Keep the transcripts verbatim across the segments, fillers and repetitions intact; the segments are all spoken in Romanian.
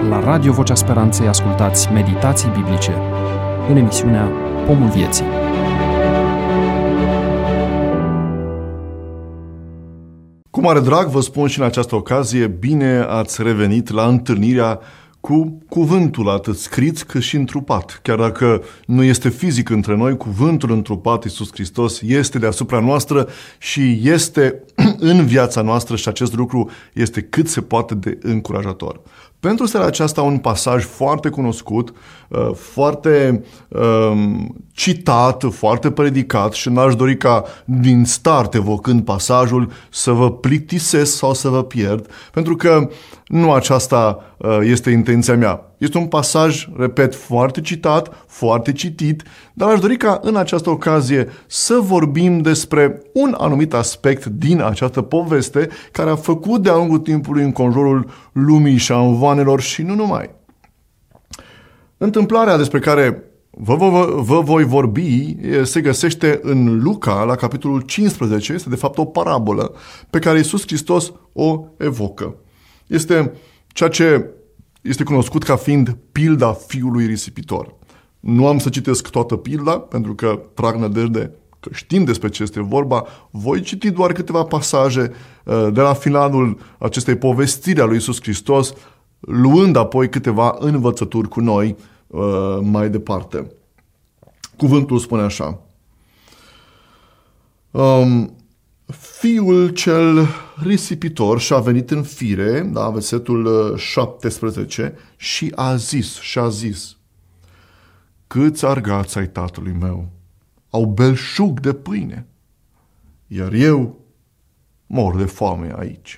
La Radio Vocea Speranței ascultați meditații biblice în emisiunea Pomul Vieții. Cu mare drag vă spun și în această ocazie, bine ați revenit la întâlnirea cu cuvântul atât scris cât și întrupat. Chiar dacă nu este fizic între noi, cuvântul întrupat, Iisus Hristos, este deasupra noastră și este în viața noastră și acest lucru este cât se poate de încurajator. Pentru seara aceasta un pasaj foarte cunoscut, foarte um, citat, foarte predicat și n-aș dori ca din start, evocând pasajul, să vă plictisesc sau să vă pierd, pentru că nu aceasta uh, este intenția mea. Este un pasaj, repet, foarte citat, foarte citit, dar aș dori ca în această ocazie să vorbim despre un anumit aspect din această poveste care a făcut de-a lungul timpului înconjurul lumii și a învanelor și nu numai. Întâmplarea despre care vă, vă, vă voi vorbi se găsește în Luca, la capitolul cincisprezece, este de fapt o parabolă pe care Iisus Hristos o evocă. Este ceea ce este cunoscut ca fiind pilda fiului risipitor. Nu am să citesc toată pilda, pentru că trag nădejde că știm despre ce este vorba. Voi citi doar câteva pasaje de la finalul acestei povestiri a lui Iisus Hristos, luând apoi câteva învățături cu noi mai departe. Cuvântul spune așa. Um, Fiul cel risipitor și-a venit în fire, da, versetul șaptesprezece, și a zis, și-a zis, câți argați ai tatălui meu au belșug de pâine, iar eu mor de foame aici.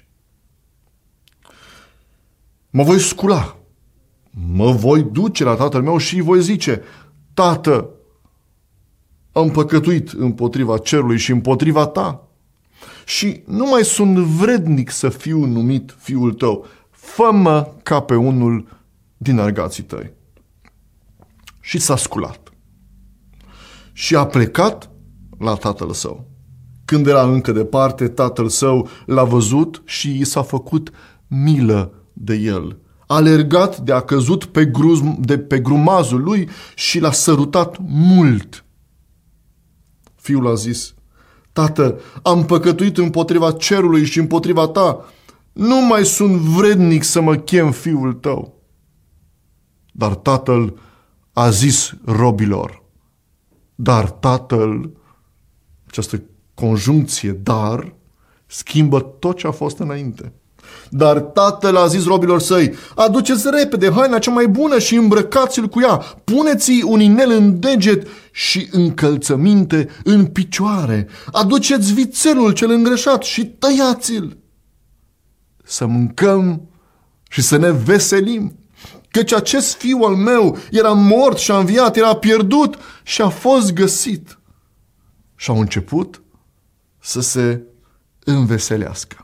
Mă voi scula, mă voi duce la tatăl meu și îi voi zice, Tată, am păcătuit împotriva cerului și împotriva ta și nu mai sunt vrednic să fiu numit fiul tău. Fă-mă ca pe unul din argații tăi. Și s-a sculat. Și a plecat la tatăl său. Când era încă departe, tatăl său l-a văzut și i s-a făcut milă de el. A alergat de a căzut pe, gruz, de pe grumazul lui și l-a sărutat mult. Fiul a zis, Tată, am păcătuit împotriva cerului și împotriva ta. Nu mai sunt vrednic să mă chem fiul tău. Dar tatăl a zis robilor. Dar tatăl, această conjuncție, dar, schimbă tot ce a fost înainte. Dar tatăl a zis robilor săi, aduceți repede haina cea mai bună și îmbrăcați-l cu ea, puneți-i un inel în deget și încălțăminte în picioare, aduceți vițelul cel îngrășat și tăiați-l. Să mâncăm și să ne veselim, căci acest fiu al meu era mort și a înviat, era pierdut și a fost găsit. Și au început să se înveselească.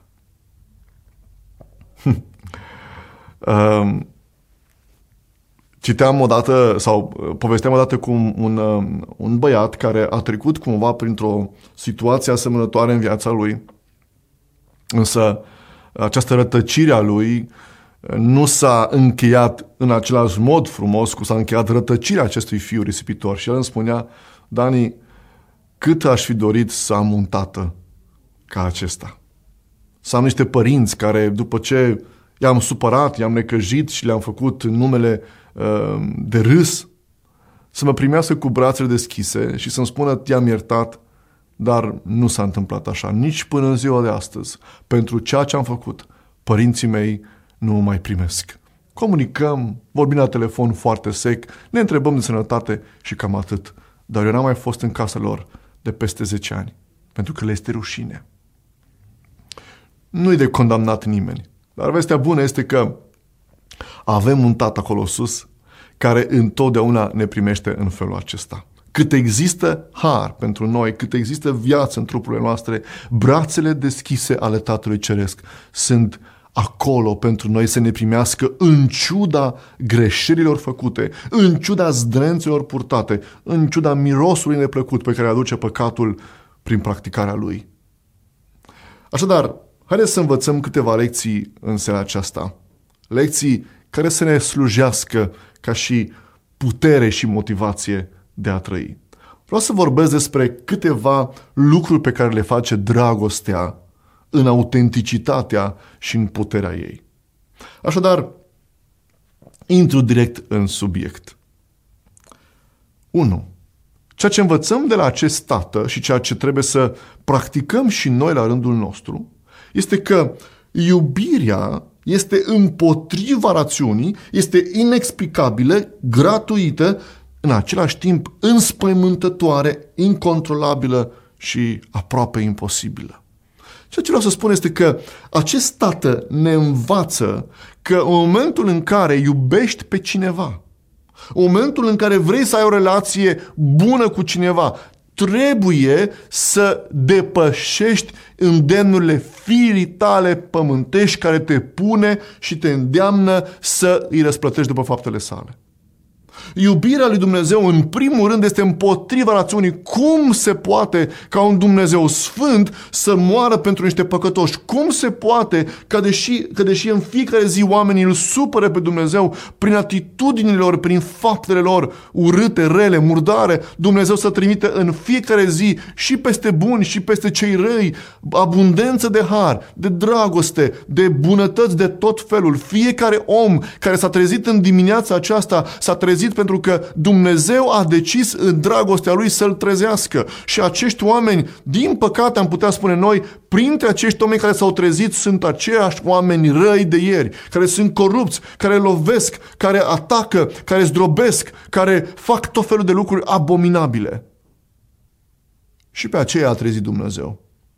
Um, citeam odată sau povesteam odată cu un, un băiat care a trecut cumva printr-o situație asemănătoare în viața lui, însă această rătăcire a lui nu s-a încheiat în același mod frumos cum s-a încheiat rătăcirea acestui fiu risipitor. Și el îmi spunea, Dani, cât aș fi dorit să am un tată ca acesta. Să am niște părinți care, după ce i-am supărat, i-am necăjit și le-am făcut numele uh, de râs, să mă primească cu brațele deschise și să-mi spună, te-am iertat, dar nu s-a întâmplat așa, nici până în ziua de astăzi. Pentru ceea ce am făcut, părinții mei nu mă mai primesc. Comunicăm, vorbim la telefon foarte sec, ne întrebăm de sănătate și cam atât. Dar eu n-am mai fost în casa lor de peste zece ani, pentru că le este rușine. Nu-i de condamnat nimeni. Dar vestea bună este că avem un tată acolo sus care întotdeauna ne primește în felul acesta. Cât există har pentru noi, cât există viață în trupurile noastre, brațele deschise ale Tatălui Ceresc sunt acolo pentru noi să ne primească în ciuda greșelilor făcute, în ciuda zdrențelor purtate, în ciuda mirosului neplăcut pe care aduce păcatul prin practicarea lui. Așadar, haideți să învățăm câteva lecții în seara aceasta. Lecții care să ne slujească ca și putere și motivație de a trăi. Vreau să vorbesc despre câteva lucruri pe care le face dragostea în autenticitatea și în puterea ei. Așadar, intru direct în subiect. unu. Ceea ce învățăm de la acest tată și ceea ce trebuie să practicăm și noi la rândul nostru este că iubirea este împotriva rațiunii, este inexplicabilă, gratuită, în același timp înspăimântătoare, incontrolabilă și aproape imposibilă. Ceea ce vreau să spun este că acest tată ne învață că în momentul în care iubești pe cineva, în momentul în care vrei să ai o relație bună cu cineva, trebuie să depășești îndemnurile firii tale pământești care te pune și te îndeamnă să îi răsplătești după faptele sale. Iubirea lui Dumnezeu, în primul rând, este împotriva rațiunii. Cum se poate ca un Dumnezeu sfânt să moară pentru niște păcătoși? Cum se poate că deși, că deși în fiecare zi oamenii îl supără pe Dumnezeu prin atitudinile lor, prin faptele lor urâte, rele, murdare, Dumnezeu să trimite în fiecare zi și peste buni și peste cei răi abundență de har, de dragoste, de bunătăți de tot felul. Fiecare om care s-a trezit în dimineața aceasta s-a trezit pentru că Dumnezeu a decis în dragostea Lui să-l trezească. Și acești oameni, din păcate am putea spune noi, printre acești oameni care s-au trezit sunt aceiași oameni răi de ieri, care sunt corupți, care lovesc, care atacă, care zdrobesc, care fac tot felul de lucruri abominabile. Și pe aceea a trezit Dumnezeu.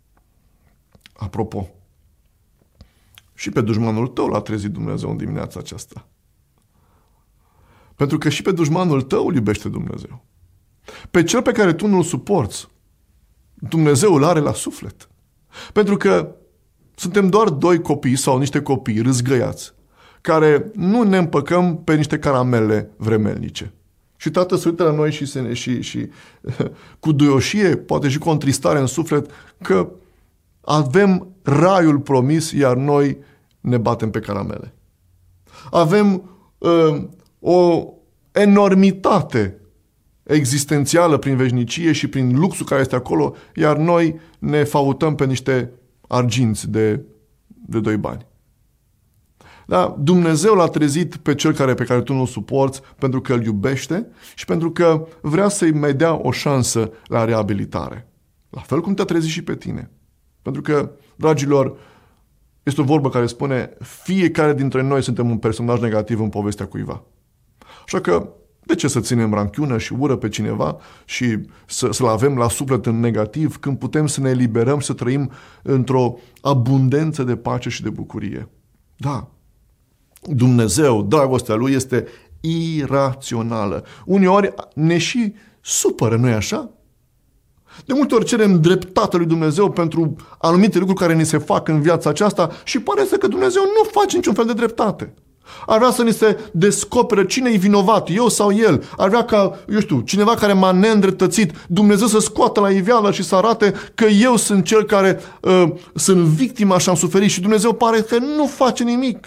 Apropo, și pe dușmanul tău l-a trezit Dumnezeu în dimineața aceasta. Pentru că și pe dușmanul tău îl iubește Dumnezeu. Pe cel pe care tu nu-l suporți, Dumnezeu îl are la suflet. Pentru că suntem doar doi copii sau niște copii râzgăiați, care nu ne împăcăm pe niște caramele vremelnice. Și Tatăl se uită la noi și, se, și, și cu duioșie, poate și cu o întristare în suflet, că avem raiul promis, iar noi ne batem pe caramele. Avem uh, o enormitate existențială prin veșnicie și prin luxul care este acolo, iar noi ne fautăm pe niște arginți de, de doi bani. Da? Dumnezeu l-a trezit pe cel care, pe care tu nu-l suporți pentru că îl iubește și pentru că vrea să-i mai dea o șansă la reabilitare. La fel cum te-a trezit și pe tine. Pentru că, dragilor, este o vorbă care spune fiecare dintre noi suntem un personaj negativ în povestea cuiva. Așa că, de ce să ținem ranchiună și ură pe cineva și să, să-l avem la suflet în negativ când putem să ne eliberăm și să trăim într-o abundență de pace și de bucurie? Da, Dumnezeu, dragostea Lui este irațională. Uneori ne și supără, nu-i așa? De multe ori cerem dreptatea lui Dumnezeu pentru anumite lucruri care ni se fac în viața aceasta și pare să că Dumnezeu nu face niciun fel de dreptate. Ar vrea să ni se descopere cine e vinovat, eu sau el. Ar vrea ca, eu știu, cineva care m-a neîndreptățit, Dumnezeu să scoată la iveală și să arate că eu sunt cel care uh, sunt victima și am suferit și Dumnezeu pare că nu face nimic.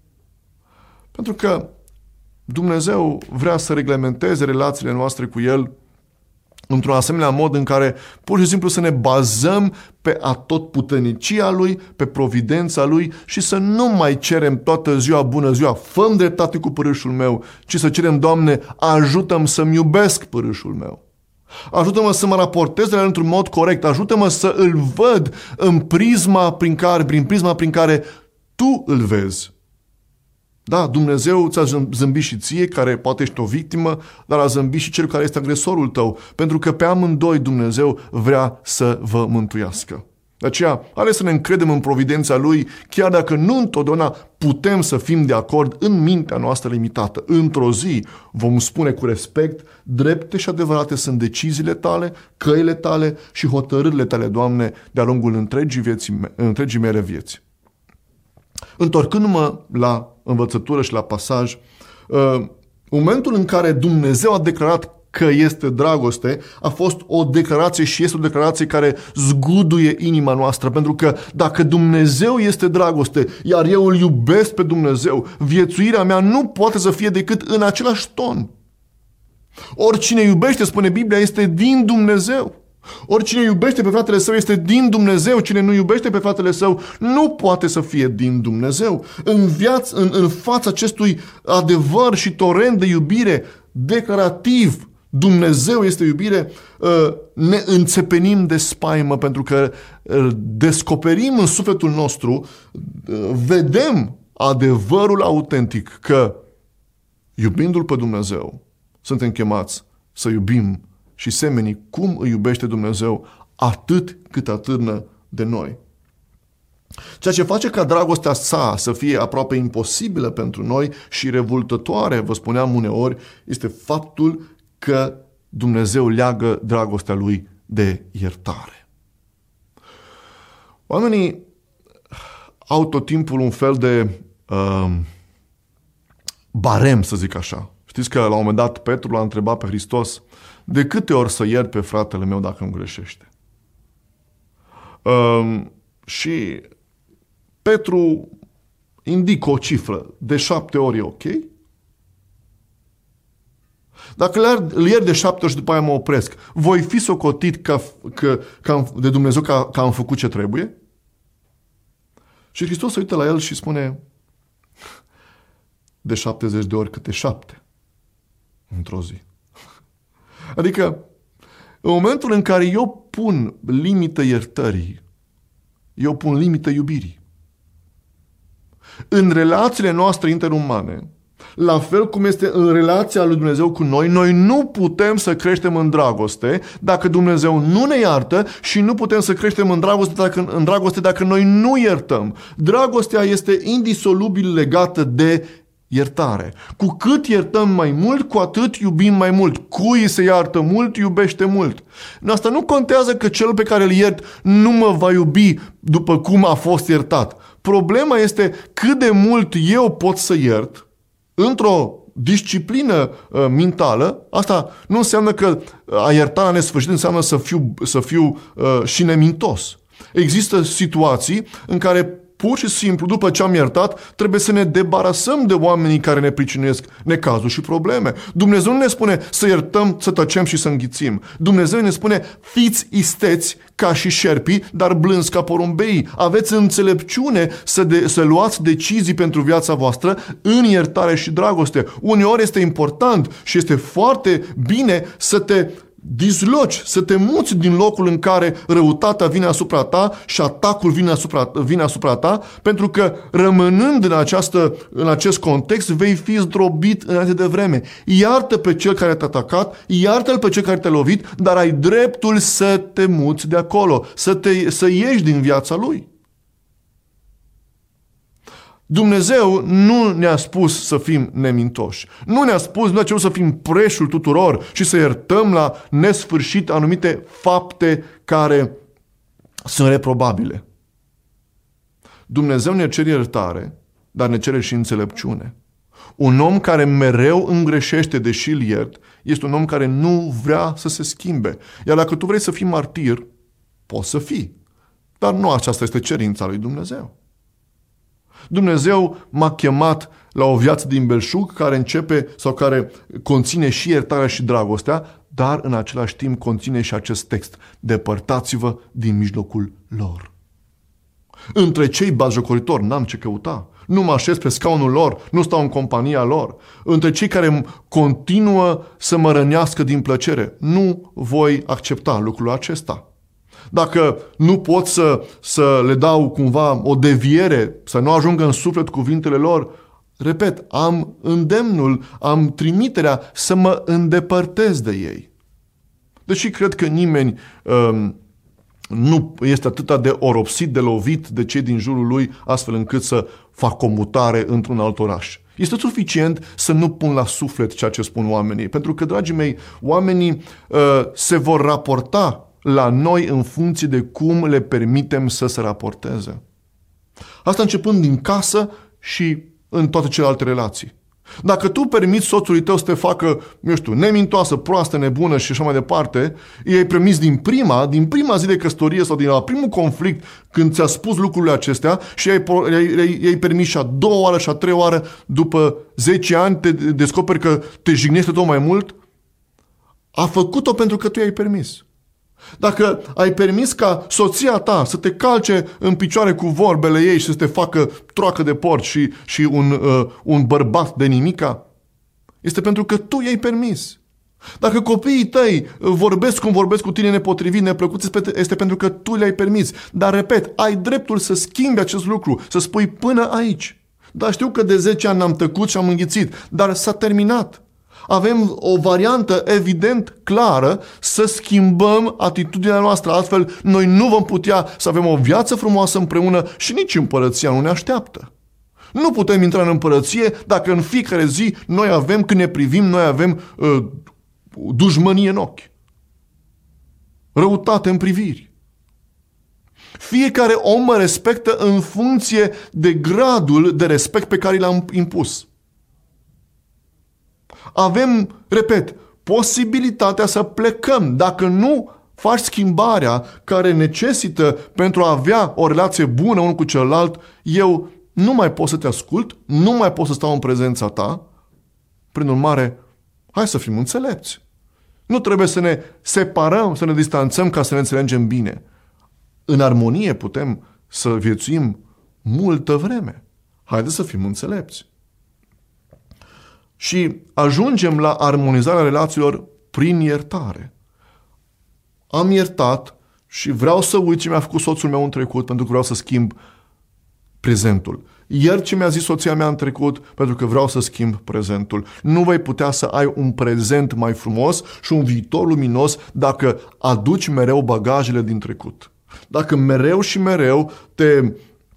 Pentru că Dumnezeu vrea să reglementeze relațiile noastre cu El într-un asemenea mod în care pur și simplu să ne bazăm pe atotputernicia Lui, pe providența Lui și să nu mai cerem toată ziua, bună ziua, fă-mi dreptate cu părâșul meu, ci să cerem, Doamne, ajută-mi să-mi iubesc părâșul meu. Ajută-mă să mă raportez la el într-un mod corect, ajută-mă să îl văd în prisma prin care, prin prisma prin care Tu îl vezi. Da, Dumnezeu ți-a zâmbit și ție, care poate ești o victimă, dar a zâmbit și cel care este agresorul tău, pentru că pe amândoi Dumnezeu vrea să vă mântuiască. De aceea, hai să ne încredem în providența Lui, chiar dacă nu întotdeauna putem să fim de acord în mintea noastră limitată. Într-o zi vom spune cu respect, drepte și adevărate sunt deciziile Tale, căile Tale și hotărârile Tale, Doamne, de-a lungul întregii, vieții, întregii mele vieți. Întorcându-mă la învățătură și la pasaj, în momentul în care Dumnezeu a declarat că este dragoste a fost o declarație și este o declarație care zguduie inima noastră, pentru că dacă Dumnezeu este dragoste, iar eu îl iubesc pe Dumnezeu, viețuirea mea nu poate să fie decât în același ton. Oricine iubește, spune Biblia, este din Dumnezeu. Oricine iubește pe fratele său este din Dumnezeu. Cine nu iubește pe fratele său nu poate să fie din Dumnezeu. În, viață, în, în fața acestui adevăr și torent de iubire declarativ, Dumnezeu este iubire, ne înțepenim de spaimă, pentru că descoperim în sufletul nostru, vedem adevărul autentic că, iubindu-L pe Dumnezeu, suntem chemați să iubim și semenii cum îi iubește Dumnezeu, atât cât atârnă de noi. Ceea ce face ca dragostea sa să fie aproape imposibilă pentru noi și revoltătoare, vă spuneam uneori, este faptul că Dumnezeu leagă dragostea Lui de iertare. Oamenii au tot timpul un fel de uh, barem, să zic așa. Știți că la un moment dat Petru l-a întrebat pe Hristos: de câte ori să iert pe fratele meu dacă îmi greșește? Uh, și Petru indică o cifră, de șapte ori e ok? Dacă îl iert de șapte ori și după aia mă opresc, voi fi socotit ca, că, ca, de Dumnezeu că, că am făcut ce trebuie? Și Hristos se uită la el și spune: de șaptezeci de ori câte șapte într-o zi. Adică, în momentul în care eu pun limită iertării, eu pun limită iubirii. În relațiile noastre interumane, la fel cum este în relația lui Dumnezeu cu noi, noi nu putem să creștem în dragoste dacă Dumnezeu nu ne iartă și nu putem să creștem în dragoste dacă, în dragoste dacă noi nu iertăm. Dragostea este indisolubil legată de iertare. Cu cât iertăm mai mult, cu atât iubim mai mult. Cui se iartă mult, iubește mult. Asta nu contează că cel pe care îl iert nu mă va iubi după cum a fost iertat. Problema este cât de mult eu pot să iert într-o disciplină uh, mentală. Asta nu înseamnă că a ierta la nesfârșit înseamnă să fiu, să fiu uh, și nemintos. Există situații în care pur și simplu, după ce am iertat, trebuie să ne debarasăm de oamenii care ne pricinuiesc necazuri și probleme. Dumnezeu nu ne spune să iertăm, să tăcem și să înghițim. Dumnezeu ne spune: fiți isteți ca și șerpii, dar blânzi ca porumbeii. Aveți înțelepciune să, de, să luați decizii pentru viața voastră în iertare și dragoste. Uneori este important și este foarte bine să te dizloci, să te muți din locul în care răutatea vine asupra ta și atacul vine asupra, vine asupra ta, pentru că rămânând în, această, în acest context vei fi zdrobit înainte de vreme. Iartă pe cel care te-a atacat, iartă-l pe cel care te-a lovit, dar ai dreptul să te muți de acolo, să, te, să ieși din viața lui. Dumnezeu nu ne-a spus să fim nemintoși. Nu ne-a spus, nu ne-a cerut să fim preșul tuturor și să iertăm la nesfârșit anumite fapte care sunt reprobabile. Dumnezeu ne cere iertare, dar ne cere și înțelepciune. Un om care mereu îngreșește deși îl iert, este un om care nu vrea să se schimbe. Iar dacă tu vrei să fii martir, poți să fii. Dar nu aceasta este cerința lui Dumnezeu. Dumnezeu m-a chemat la o viață din belșug care începe sau care conține și iertarea și dragostea, dar în același timp conține și acest text: depărtați-vă din mijlocul lor. Între cei batjocoritori n-am ce căuta. Nu mă așez pe scaunul lor, nu stau în compania lor. Între cei care continuă să mă rănească din plăcere, nu voi accepta lucrul acesta. Dacă nu pot să, să le dau cumva o deviere, să nu ajungă în suflet cuvintele lor, repet, am îndemnul, am trimiterea să mă îndepărtez de ei. Deși cred că nimeni um, nu este atât de oropsit, de lovit de cei din jurul lui, astfel încât să facă o mutare într-un alt oraș. Este suficient să nu pun la suflet ceea ce spun oamenii, pentru că, dragii mei, oamenii uh, se vor raporta la noi în funcție de cum le permitem să se raporteze. Asta începând din casă și în toate celelalte relații. Dacă tu permiți soțului tău să te facă, eu știu, nemintoasă, proastă, nebună și așa mai departe, i-ai permis din prima, din prima zi de căsătorie sau din la primul conflict când ți-a spus lucrurile acestea și i-ai, i-ai, i-ai permis și a doua oară și a treia oară, după zece ani te descoperi că te jignește tot mai mult, a făcut-o pentru că tu i-ai permis. Dacă ai permis ca soția ta să te calce în picioare cu vorbele ei și să te facă troacă de porci și, și un, uh, un bărbat de nimica, este pentru că tu i-ai permis. Dacă copiii tăi vorbesc cum vorbesc cu tine nepotrivit, neplăcut, este pentru că tu le-ai permis. Dar, repet, ai dreptul să schimbi acest lucru, să spui până aici. Dar știu că de zece ani am tăcut și am înghițit, dar s-a terminat. Avem o variantă evident clară să schimbăm atitudinea noastră, altfel noi nu vom putea să avem o viață frumoasă împreună și nici împărăția nu ne așteaptă. Nu putem intra în împărăție dacă în fiecare zi noi avem, când ne privim, noi avem uh, dușmănie în ochi, răutate în priviri. Fiecare om mă respectă în funcție de gradul de respect pe care l-am impus. Avem, repet, posibilitatea să plecăm. Dacă nu faci schimbarea care necesită pentru a avea o relație bună unul cu celălalt, eu nu mai pot să te ascult, nu mai pot să stau în prezența ta. Prin urmare, hai să fim înțelepți. Nu trebuie să ne separăm, să ne distanțăm ca să ne înțelegem bine. În armonie putem să viețuim multă vreme. Haideți să fim înțelepți. Și ajungem la armonizarea relațiilor prin iertare. Am iertat și vreau să uit ce mi-a făcut soțul meu în trecut pentru că vreau să schimb prezentul. Iert ce mi-a zis soția mea în trecut pentru că vreau să schimb prezentul. Nu vei putea să ai un prezent mai frumos și un viitor luminos dacă aduci mereu bagajele din trecut. Dacă mereu și mereu te...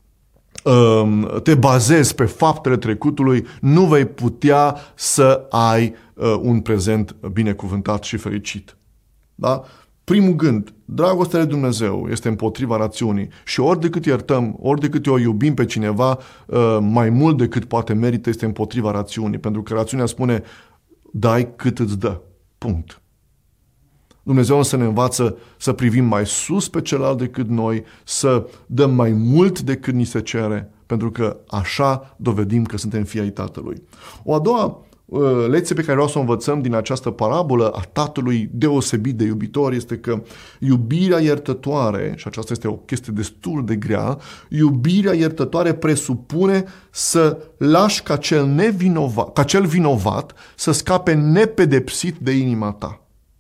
te bazezi pe faptele trecutului, nu vei putea să ai uh, un prezent binecuvântat și fericit. Da? Primul gând, dragostea de Dumnezeu este împotriva rațiunii și ori de cât iertăm, ori de cât o iubim pe cineva, uh, mai mult decât poate merită, este împotriva rațiunii, pentru că rațiunea spune dai cât îți dă. Punct. Dumnezeu însă ne învață să privim mai sus pe celălalt decât noi, să dăm mai mult decât ni se cere, pentru că așa dovedim că suntem fii ai Tatălui. O a doua uh, lecție pe care vreau să o învățăm din această parabolă a Tatălui deosebit de iubitor este că iubirea iertătoare, și aceasta este o chestie destul de grea, iubirea iertătoare presupune să lași ca cel nevinovat, ca cel vinovat să scape nepedepsit de inima ta.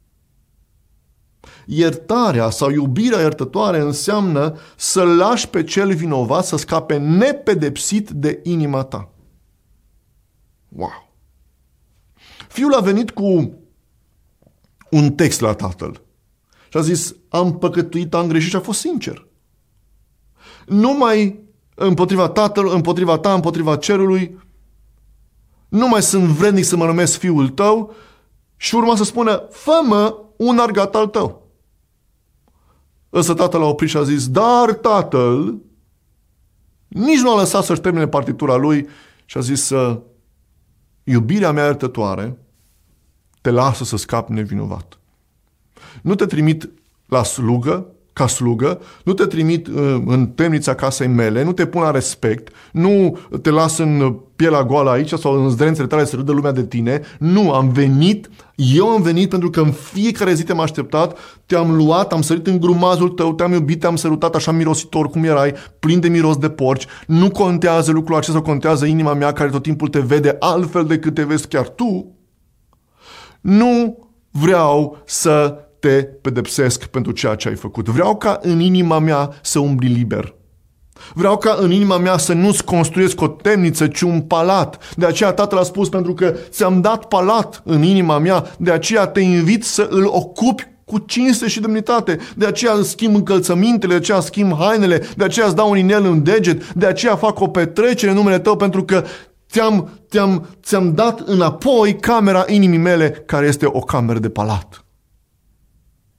Iertarea sau iubirea iertătoare înseamnă să lași pe cel vinovat să scape nepedepsit de inima ta. Wow! Fiul a venit cu un text la tatăl și a zis, am păcătuit, am greșit și a fost sincer. Nu mai împotriva tatăl, împotriva ta, împotriva cerului, nu mai sunt vrednic să mă numesc fiul tău și urma să spună, fă-mă un argat al tău. Însă tatăl a oprit și a zis, dar tatăl nici nu a lăsat să-și termine partitura lui și a zis, iubirea mea iertătoare te lasă să scapi nevinovat. Nu te trimit la slugă, ca slugă, nu te trimit uh, în temnița casei mele, nu te pun la respect, nu te las în pielea goală aici sau în zdrențele tale să râdă lumea de tine. Nu, am venit, eu am venit pentru că în fiecare zi te-am așteptat, te-am luat, am sărit în grumazul tău, te-am iubit, te-am sărutat așa mirositor cum erai, plin de miros de porci. Nu contează lucrul acesta, contează inima mea care tot timpul te vede altfel decât te vezi chiar tu. Nu vreau să te pedepsesc pentru ceea ce ai făcut. Vreau ca în inima mea să umbli liber. Vreau ca în inima mea să nu-ți construiesc o temniță, ci un palat. De aceea tatăl a spus, pentru că ți-am dat palat în inima mea, de aceea te invit să îl ocupi cu cinste și demnitate. De aceea îți schimb încălțămintele, de aceea schimb hainele, de aceea îți dau un inel în deget, de aceea fac o petrecere în numele tău, pentru că ți-am, ți-am, ți-am dat înapoi camera inimii mele, care este o cameră de palat.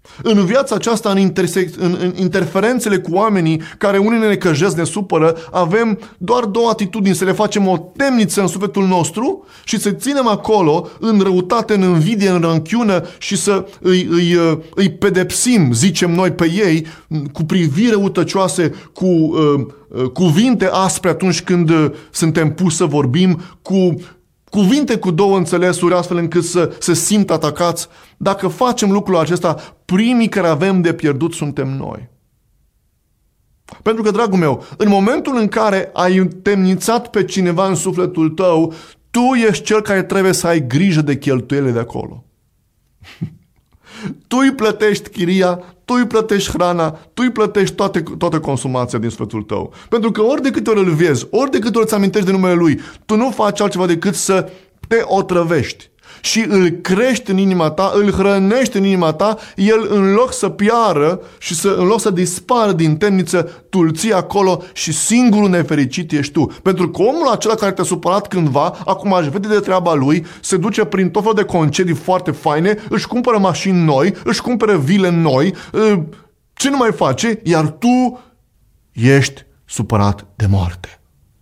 În viața aceasta, în, interse- în, în interferențele cu oamenii care unii ne necăjesc, ne supără, avem doar două atitudini: să le facem o temniță în sufletul nostru și să ținem acolo în răutate, în invidie, în ranchiună și să îi, îi, îi pedepsim, zicem noi, pe ei cu priviri răutăcioase, cu uh, cuvinte aspre atunci când suntem puși să vorbim, cu cuvinte cu două înțelesuri, astfel încât să se simtă atacați. Dacă facem lucrul acesta, primii care avem de pierdut suntem noi. Pentru că, dragul meu, în momentul în care ai temnițat pe cineva în sufletul tău, tu ești cel care trebuie să ai grijă de cheltuielile de acolo. Tu îi plătești chiria, tu îi plătești hrana, tu îi plătești toate, toată consumația din sufletul tău. Pentru că ori de câte ori îl vezi, ori de câte ori îți amintești de numele lui, tu nu faci altceva decât să te otrăvești. Și îl crești în inima ta, îl hrănești în inima ta, el în loc să piară și să, în loc să dispară din temniță, tu îl ții acolo și singurul nefericit ești tu. Pentru că omul acela care te-a supărat cândva, acum își vede de treaba lui, se duce prin tot felul de concedii foarte faine, își cumpără mașini noi, își cumpără vile noi, ce nu mai face, iar tu ești supărat de moarte.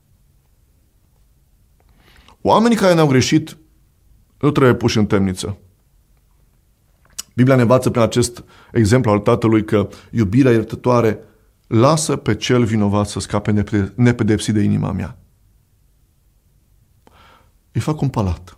Oamenii care ne-au greșit nu trebuie puși în temniță. Biblia ne învață prin acest exemplu al tatălui că iubirea iertătoare lasă pe cel vinovat să scape nepedepsit de inima mea. Îi fac un palat.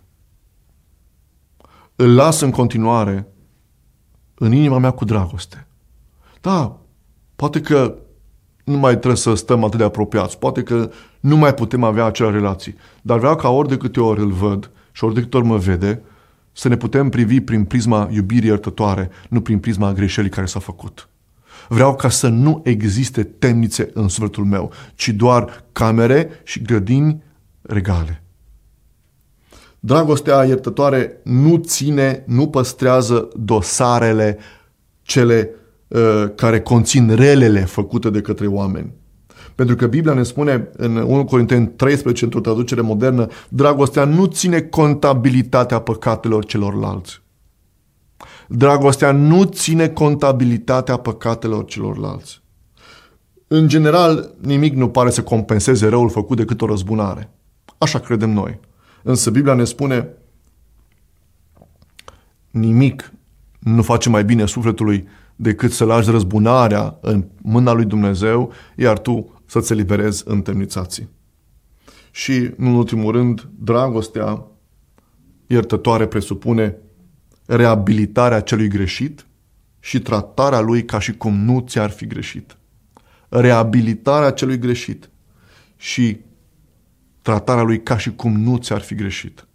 Îl las în continuare în inima mea cu dragoste. Da, poate că nu mai trebuie să stăm atât de apropiați, poate că nu mai putem avea acele relații, dar vreau ca ori de câte ori îl văd și ori de câte ori mă vede, să ne putem privi prin prisma iubirii iertătoare, nu prin prisma greșelii care s-a făcut. Vreau ca să nu existe temnițe în sufletul meu, ci doar camere și grădini regale. Dragostea iertătoare nu ține, nu păstrează dosarele cele uh, care conțin relele făcute de către oameni. Pentru că Biblia ne spune în unu Corinteni treisprezece, într-o traducere modernă, dragostea nu ține contabilitatea păcatelor celorlalți. Dragostea nu ține contabilitatea păcatelor celorlalți. În general, nimic nu pare să compenseze răul făcut decât o răzbunare. Așa credem noi. Însă Biblia ne spune, nimic nu face mai bine sufletului decât să lași răzbunarea în mâna lui Dumnezeu, iar tu să-ți eliberezi întemnițații. Și, în ultimul rând, dragostea iertătoare presupune reabilitarea celui greșit și tratarea lui ca și cum nu ți-ar fi greșit. Reabilitarea celui greșit și tratarea lui ca și cum nu ți-ar fi greșit.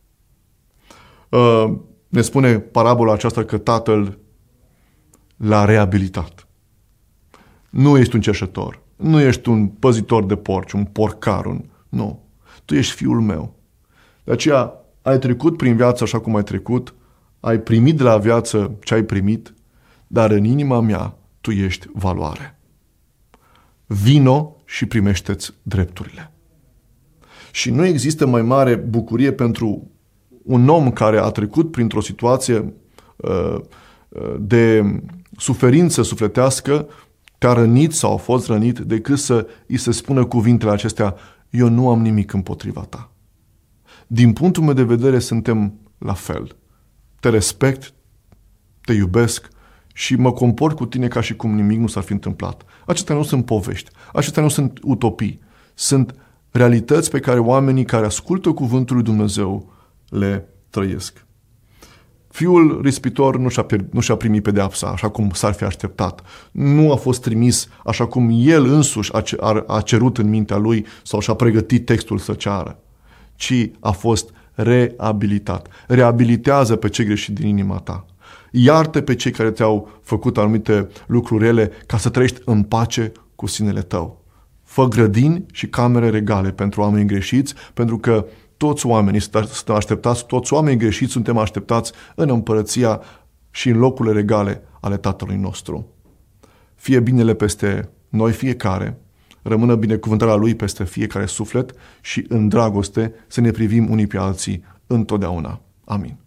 Ne spune parabola aceasta că tatăl l-a reabilitat. Nu ești un cerșetor, nu ești un păzitor de porci, un porcar, un... nu. Tu ești fiul meu. De aceea ai trecut prin viață așa cum ai trecut, ai primit de la viață ce ai primit, dar în inima mea tu ești valoare. Vino și primește-ți drepturile. Și nu există mai mare bucurie pentru un om care a trecut printr-o situație uh, de suferință sufletească, te-a rănit sau a fost rănit, decât să îi se spună cuvintele acestea, eu nu am nimic împotriva ta. Din punctul meu de vedere suntem la fel. Te respect, te iubesc și mă comport cu tine ca și cum nimic nu s-ar fi întâmplat. Acestea nu sunt povești, acestea nu sunt utopii, sunt realități pe care oamenii care ascultă cuvântul lui Dumnezeu le trăiesc. Fiul rispitor nu și-a, nu și-a primit pedeapsa așa cum s-ar fi așteptat. Nu a fost trimis așa cum el însuși a, a, a cerut în mintea lui sau și-a pregătit textul să ceară, ci a fost reabilitat. Reabilitează pe cei greșit din inima ta. Iartă pe cei care ți-au făcut anumite lucruri rele ca să trăiești în pace cu sinele tău. Fă grădini și camere regale pentru oameni greșiți, pentru că toți oamenii sunt așteptați, toți oamenii greșiți suntem așteptați în împărăția și în locurile regale ale Tatălui nostru. Fie binele peste noi fiecare, rămână binecuvântarea Lui peste fiecare suflet și în dragoste să ne privim unii pe alții întotdeauna. Amin.